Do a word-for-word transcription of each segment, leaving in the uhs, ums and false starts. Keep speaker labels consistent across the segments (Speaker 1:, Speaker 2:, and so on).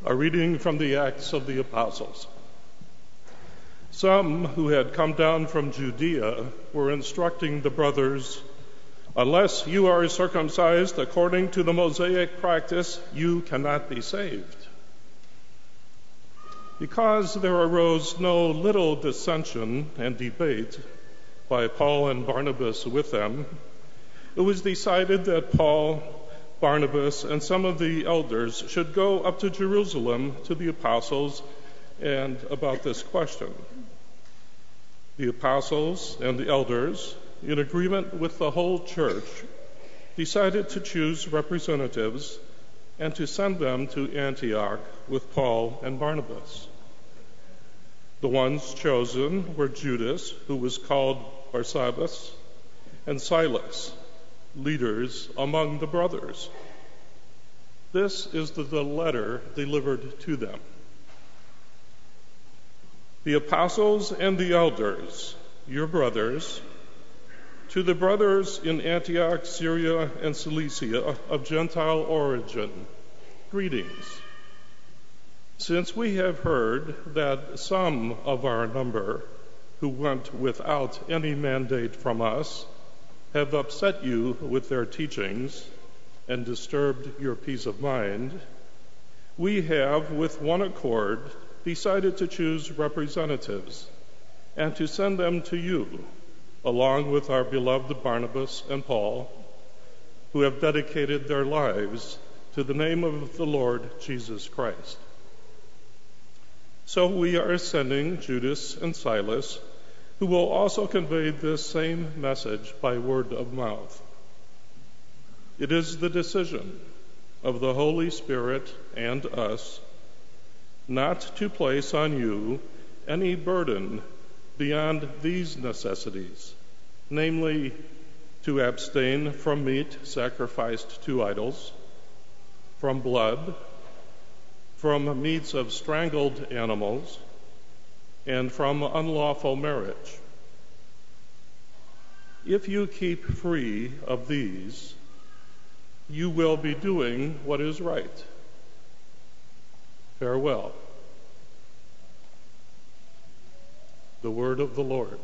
Speaker 1: A reading from the Acts of the Apostles. Some who had come down from Judea were instructing the brothers, "Unless you are circumcised according to the Mosaic practice, you cannot be saved." Because there arose no little dissension and debate by Paul and Barnabas with them, it was decided that Paul, Barnabas, and some of the elders should go up to Jerusalem to the apostles and about this question. The apostles and the elders, in agreement with the whole church, decided to choose representatives and to send them to Antioch with Paul and Barnabas. The ones chosen were Judas, who was called Barsabbas, and Silas, leaders among the brothers. This is the, the letter delivered to them. The apostles and the elders, your brothers, to the brothers in Antioch, Syria, and Cilicia of Gentile origin, greetings. Since we have heard that some of our number who went without any mandate from us have upset you with their teachings and disturbed your peace of mind, we have, with one accord, decided to choose representatives and to send them to you, along with our beloved Barnabas and Paul, who have dedicated their lives to the name of the Lord Jesus Christ. So we are sending Judas and Silas, who will also convey this same message by word of mouth. It is the decision of the Holy Spirit and us not to place on you any burden beyond these necessities, namely, to abstain from meat sacrificed to idols, from blood, from meats of strangled animals, and from unlawful marriage. If you keep free of these, you will be doing what is right. Farewell. The word of the Lord.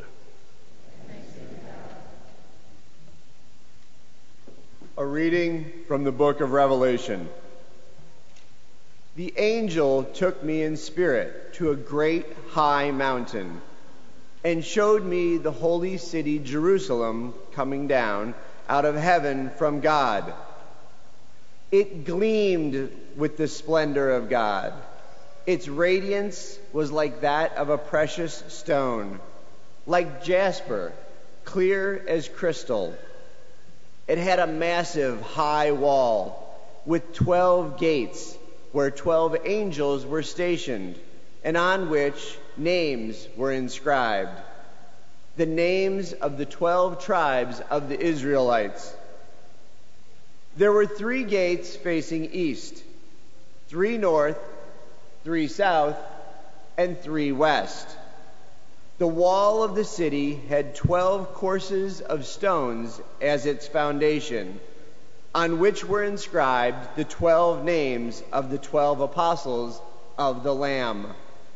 Speaker 2: A reading from the book of Revelation. The angel took me in spirit to a great high mountain and showed me the holy city Jerusalem coming down out of heaven from God. It gleamed with the splendor of God. Its radiance was like that of a precious stone, like jasper, clear as crystal. It had a massive high wall with twelve gates, where twelve angels were stationed, and on which names were inscribed, the names of the twelve tribes of the Israelites. There were three gates facing east, three north, three south, and three west. The wall of the city had twelve courses of stones as its foundation, on which were inscribed the twelve names of the twelve apostles of the Lamb.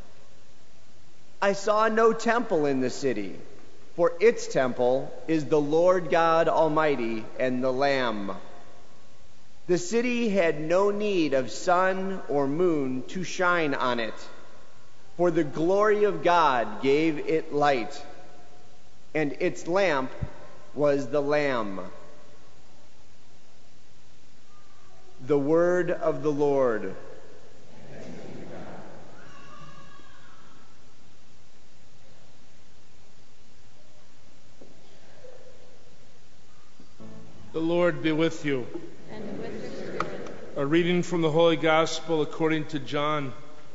Speaker 2: I saw no temple in the city, for its temple is the Lord God Almighty and the Lamb. The city had no need of sun or moon to shine on it, for the glory of God gave it light, and its lamp was the Lamb. The word of the Lord.
Speaker 3: The Lord be with you.
Speaker 4: And with your spirit.
Speaker 3: A reading from the Holy Gospel according to John.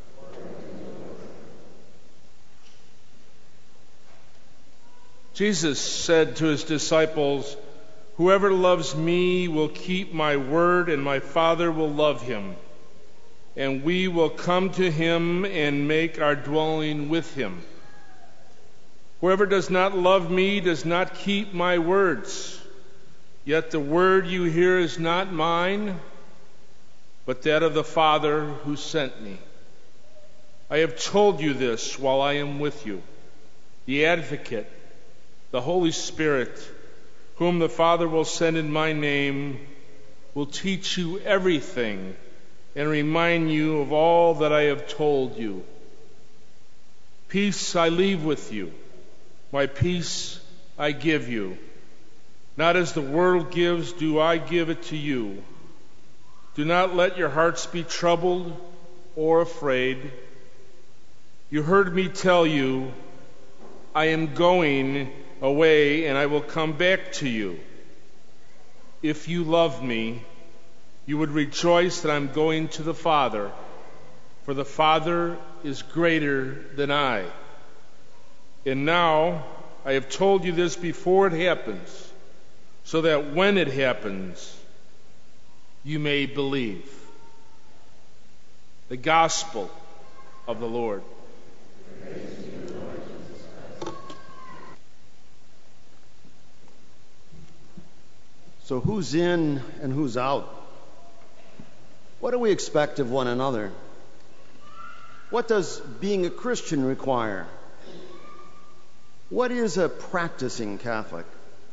Speaker 3: Jesus said to his disciples, "Whoever loves me will keep my word, and my Father will love him. And we will come to him and make our dwelling with him. Whoever does not love me does not keep my words. Yet the word you hear is not mine, but that of the Father who sent me. I have told you this while I am with you. The Advocate, the Holy Spirit, whom the Father will send in my name, will teach you everything and remind you of all that I have told you. Peace I leave with you. My peace I give you. Not as the world gives, do I give it to you. Do not let your hearts be troubled or afraid. You heard me tell you, I am going away and I will come back to you. If you love me, you would rejoice that I'm going to the Father, for the Father is greater than I. And now I have told you this before it happens, so that when it happens, you may believe. The Gospel of the Lord.
Speaker 5: So who's in and who's out? What do we expect of one another? What does being a Christian require? What is a practicing Catholic?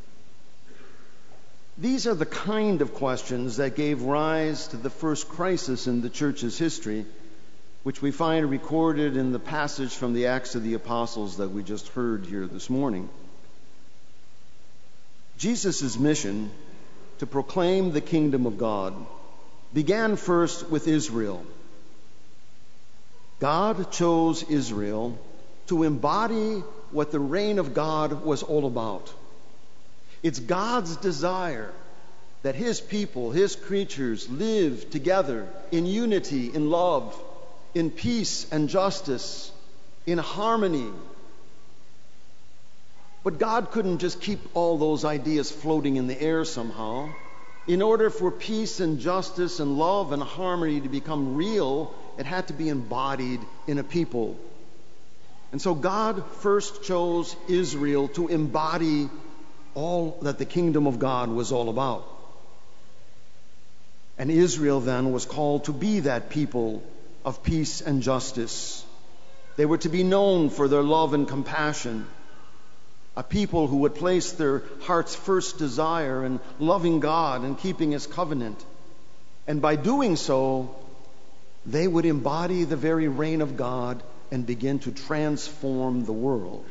Speaker 5: These are the kind of questions that gave rise to the first crisis in the Church's history, which we find recorded in the passage from the Acts of the Apostles that we just heard here this morning. Jesus' mission to proclaim the kingdom of God began first with Israel. God chose Israel to embody what the reign of God was all about. It's God's desire that His people, His creatures, live together in unity, in love, in peace and justice, in harmony. But God couldn't just keep all those ideas floating in the air somehow. In order for peace and justice and love and harmony to become real, it had to be embodied in a people. And so God first chose Israel to embody all that the kingdom of God was all about. And Israel then was called to be that people of peace and justice. They were to be known for their love and compassion, a people who would place their heart's first desire in loving God and keeping His covenant. And by doing so, they would embody the very reign of God and begin to transform the world.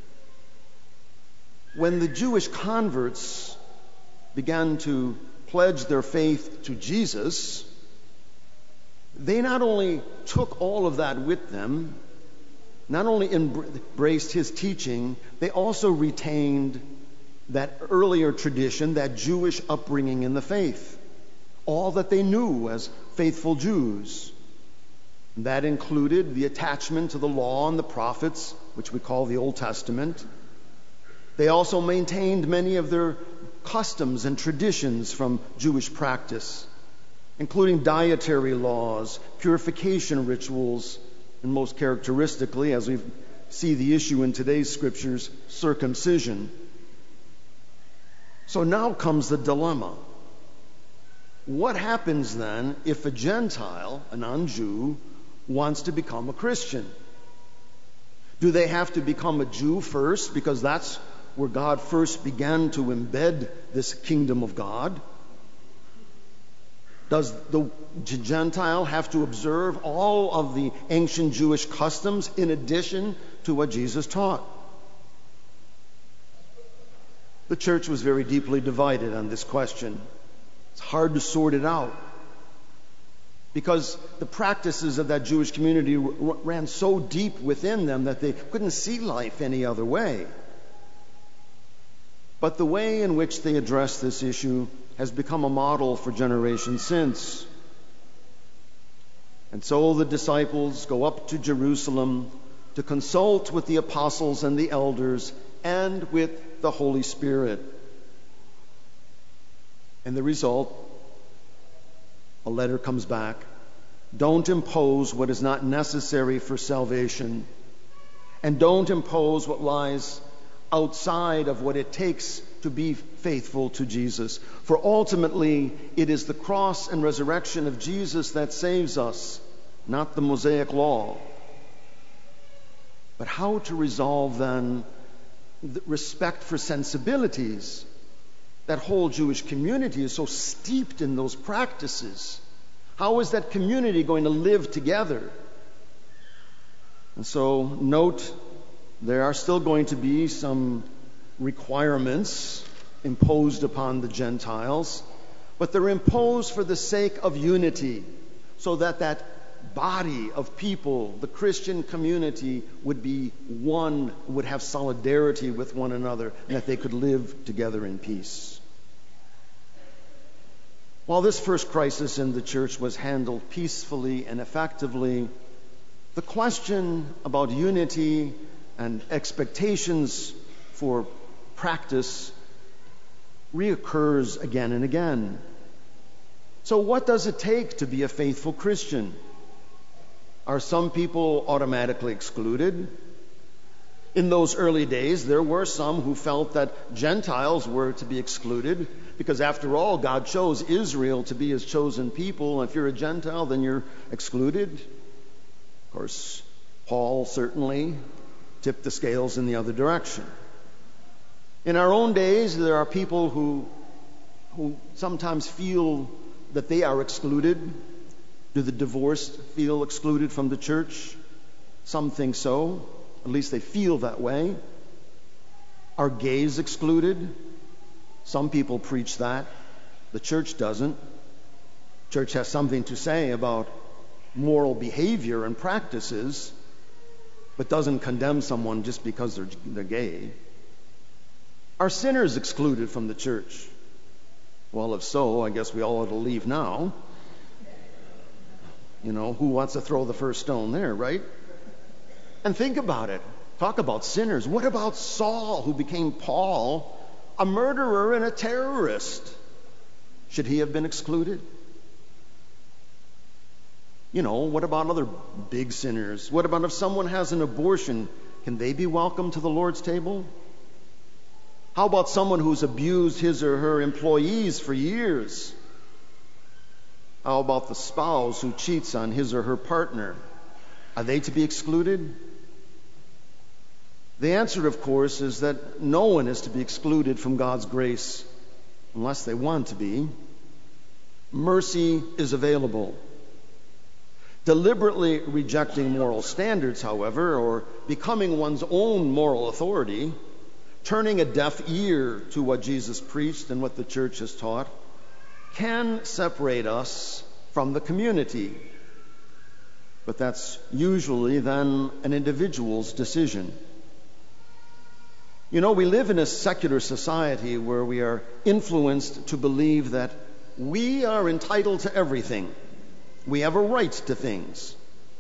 Speaker 5: When the Jewish converts began to pledge their faith to Jesus, they not only took all of that with them, not only embraced His teaching, they also retained that earlier tradition, that Jewish upbringing in the faith, all that they knew as faithful Jews. That included the attachment to the law and the prophets, which we call the Old Testament. They also maintained many of their customs and traditions from Jewish practice, including dietary laws, purification rituals, and most characteristically, as we see the issue in today's scriptures, circumcision. So now comes the dilemma. What happens then if a Gentile, a non-Jew, wants to become a Christian? Do they have to become a Jew first, because that's where God first began to embed this kingdom of God? Does the Gentile have to observe all of the ancient Jewish customs in addition to what Jesus taught? The church was very deeply divided on this question. It's hard to sort it out, because the practices of that Jewish community ran so deep within them that they couldn't see life any other way. But the way in which they address this issue has become a model for generations since. And so the disciples go up to Jerusalem to consult with the apostles and the elders and with the Holy Spirit. And the result, a letter comes back. Don't impose what is not necessary for salvation, and don't impose what lies outside of what it takes to be faithful to Jesus. For ultimately, it is the cross and resurrection of Jesus that saves us, not the Mosaic law. But how to resolve then the respect for sensibilities? That whole Jewish community is so steeped in those practices. How is that community going to live together? And so, note, there are still going to be some requirements imposed upon the Gentiles, but they're imposed for the sake of unity, so that that body of people, the Christian community, would be one, would have solidarity with one another, and that they could live together in peace. While this first crisis in the church was handled peacefully and effectively, the question about unity and expectations for practice reoccurs again and again. So what does it take to be a faithful Christian? Are some people automatically excluded? In those early days, there were some who felt that Gentiles were to be excluded, because after all, God chose Israel to be his chosen people. If you're a Gentile, then you're excluded. Of course, Paul certainly tipped the scales in the other direction. In our own days, there are people who, who sometimes feel that they are excluded. Do the divorced feel excluded from the church? Some think so. At least they feel that way. Are gays excluded? Some people preach that. The church doesn't. Church has something to say about moral behavior and practices, but doesn't condemn someone just because they're, they're gay. Are sinners excluded from the church? Well, if so, I guess we all ought to leave now. You know, who wants to throw the first stone there, right? And think about it. Talk about sinners. What about Saul, who became Paul, a murderer and a terrorist? Should he have been excluded? You know, what about other big sinners? What about if someone has an abortion? Can they be welcome to the Lord's table? How about someone who's abused his or her employees for years? How about the spouse who cheats on his or her partner? Are they to be excluded? The answer, of course, is that no one is to be excluded from God's grace unless they want to be. Mercy is available. Deliberately rejecting moral standards, however, or becoming one's own moral authority, turning a deaf ear to what Jesus preached and what the church has taught, can separate us from the community. But that's usually then an individual's decision. You know, we live in a secular society where we are influenced to believe that we are entitled to everything. We have a right to things.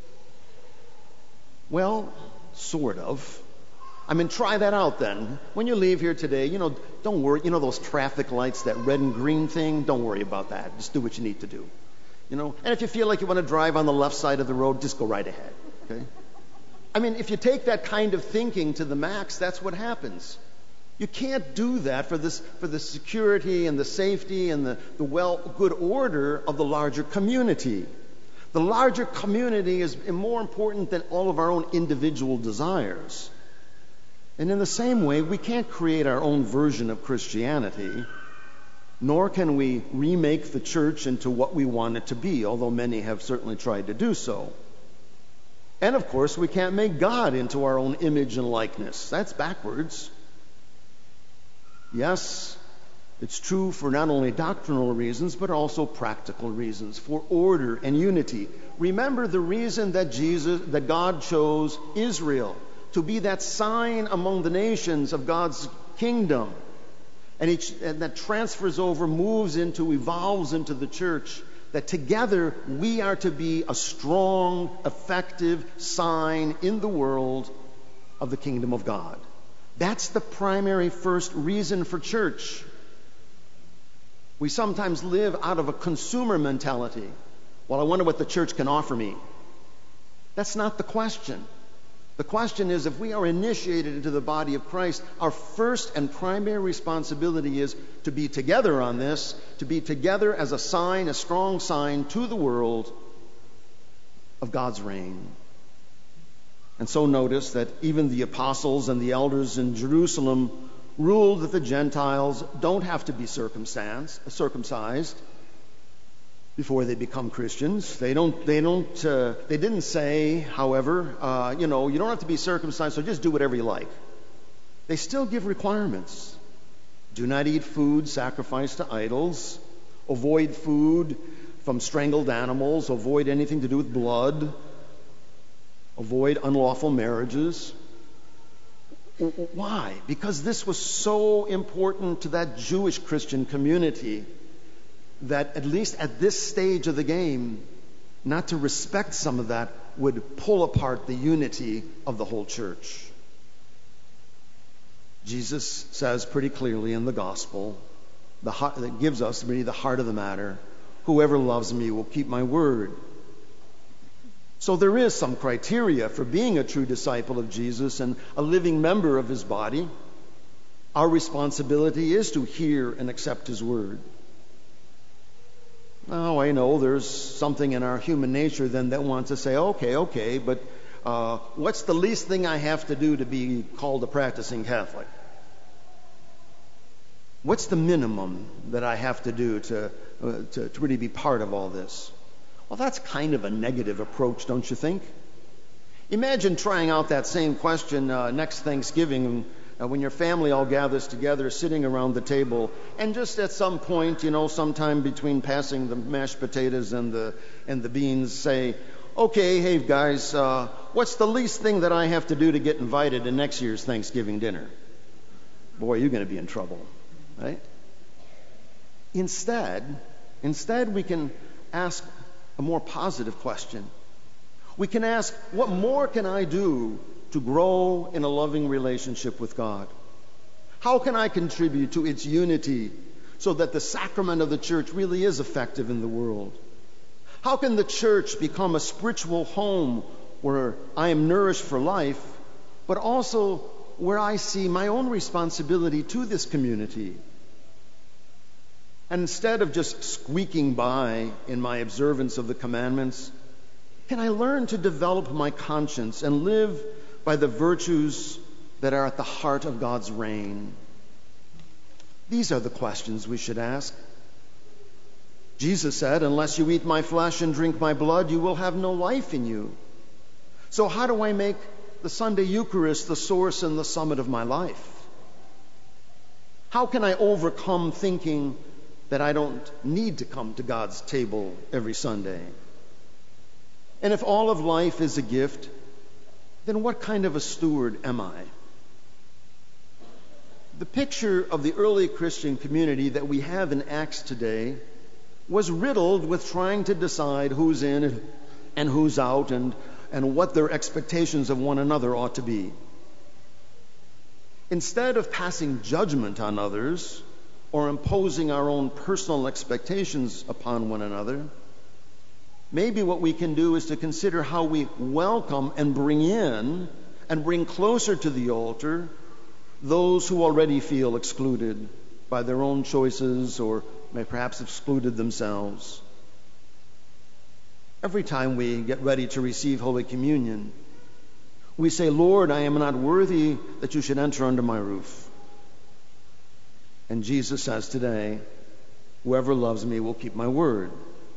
Speaker 5: Well, sort of. I mean, try that out then. When you leave here today, you know, don't worry. You know those traffic lights, that red and green thing? Don't worry about that. Just do what you need to do. You know, and if you feel like you want to drive on the left side of the road, just go right ahead. Okay? I mean, if you take that kind of thinking to the max, that's what happens. You can't do that for this, for the security and the safety and the, the well, good order of the larger community. The larger community is more important than all of our own individual desires. And in the same way, we can't create our own version of Christianity, nor can we remake the church into what we want it to be, although many have certainly tried to do so. And of course, we can't make God into our own image and likeness. That's backwards. Yes, it's true for not only doctrinal reasons, but also practical reasons, for order and unity. Remember the reason that Jesus, that God chose Israel to be that sign among the nations of God's kingdom. And, each, and that transfers over, moves into, evolves into the church. That together we are to be a strong, effective sign in the world of the kingdom of God. That's the primary first reason for church. We sometimes live out of a consumer mentality. Well, I wonder what the church can offer me. That's not the question. The question is, if we are initiated into the body of Christ, our first and primary responsibility is to be together on this, to be together as a sign, a strong sign to the world of God's reign. And so notice that even the apostles and the elders in Jerusalem ruled that the Gentiles don't have to be circumcised, circumcised before they become Christians. They don't. They don't. Uh, they didn't say, however, uh, you know, you don't have to be circumcised, so just do whatever you like. They still give requirements. Do not eat food sacrificed to idols. Avoid food from strangled animals. Avoid anything to do with blood. Avoid unlawful marriages. Why? Because this was so important to that Jewish Christian community that, at least at this stage of the game, not to respect some of that would pull apart the unity of the whole church. Jesus says pretty clearly in the gospel, the heart, that gives us really the heart of the matter, whoever loves me will keep my word. So there is some criteria for being a true disciple of Jesus and a living member of his body. Our responsibility is to hear and accept his word. Now, I know there's something in our human nature then that wants to say, okay, okay, but uh, what's the least thing I have to do to be called a practicing Catholic? What's the minimum that I have to do to, uh, to, to really be part of all this? Well, that's kind of a negative approach, don't you think? Imagine trying out that same question uh, next Thanksgiving uh, when your family all gathers together, sitting around the table, and just at some point, you know, sometime between passing the mashed potatoes and the and the beans, say, okay, hey guys, uh, what's the least thing that I have to do to get invited to next year's Thanksgiving dinner? Boy, you're going to be in trouble, right? Instead, instead we can ask a more positive question. We can ask, what more can I do to grow in a loving relationship with God? How can I contribute to its unity so that the sacrament of the church really is effective in the world? How can the church become a spiritual home where I am nourished for life, but also where I see my own responsibility to this community? And instead of just squeaking by in my observance of the commandments, can I learn to develop my conscience and live by the virtues that are at the heart of God's reign? These are the questions we should ask. Jesus said, unless you eat my flesh and drink my blood, you will have no life in you. So how do I make the Sunday Eucharist the source and the summit of my life? How can I overcome thinking that I don't need to come to God's table every Sunday? And if all of life is a gift, then what kind of a steward am I? The picture of the early Christian community that we have in Acts today was riddled with trying to decide who's in and who's out, and, and what their expectations of one another ought to be. Instead of passing judgment on others or imposing our own personal expectations upon one another, maybe what we can do is to consider how we welcome and bring in and bring closer to the altar those who already feel excluded by their own choices or may perhaps excluded themselves. Every time we get ready to receive Holy Communion, we say, Lord, I am not worthy that you should enter under my roof. And Jesus says today, whoever loves me will keep my word.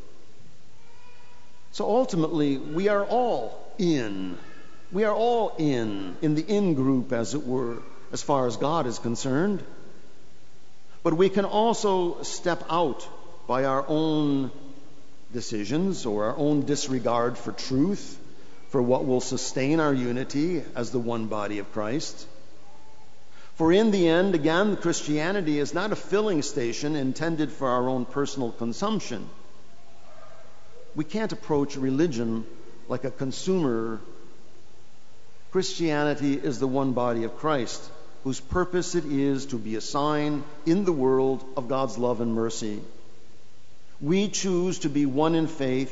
Speaker 5: So ultimately, we are all in. We are all in, in the in group, as it were, as far as God is concerned. But we can also step out by our own decisions or our own disregard for truth, for what will sustain our unity as the one body of Christ. For in the end, again, Christianity is not a filling station intended for our own personal consumption. We can't approach religion like a consumer. Christianity is the one body of Christ, whose purpose it is to be a sign in the world of God's love and mercy. We choose to be one in faith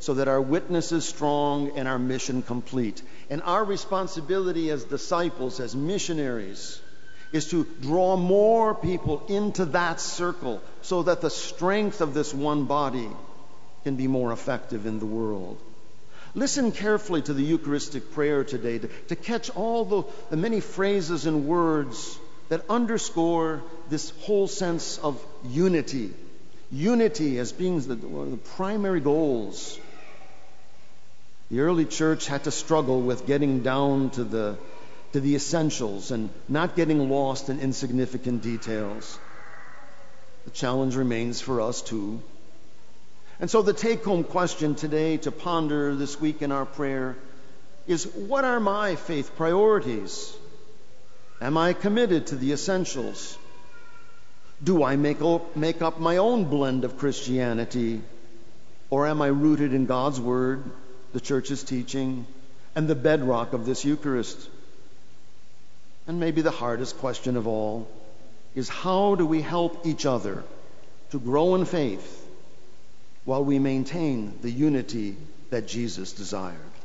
Speaker 5: so that our witness is strong and our mission complete. And our responsibility as disciples, as missionaries, is to draw more people into that circle so that the strength of this one body can be more effective in the world. Listen carefully to the Eucharistic prayer today to, to catch all the, the many phrases and words that underscore this whole sense of unity. Unity as being the, one of the primary goals. The early church had to struggle with getting down to the, to the essentials and not getting lost in insignificant details. The challenge remains for us too. And so the take-home question today to ponder this week in our prayer is, what are my faith priorities? Am I committed to the essentials? Do I make up, make up my own blend of Christianity? Or am I rooted in God's Word, the Church's teaching, and the bedrock of this Eucharist? And maybe the hardest question of all is, how do we help each other to grow in faith while we maintain the unity that Jesus desired?